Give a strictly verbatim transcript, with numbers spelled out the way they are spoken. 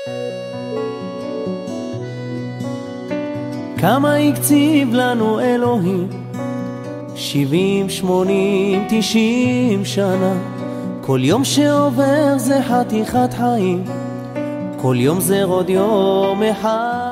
כמה הקציב לנו אלוהים, שבעים, שמונים, תשעים שנה. כל יום שעובר זה חתיכת חיים, כל יום זה עוד יום אחד.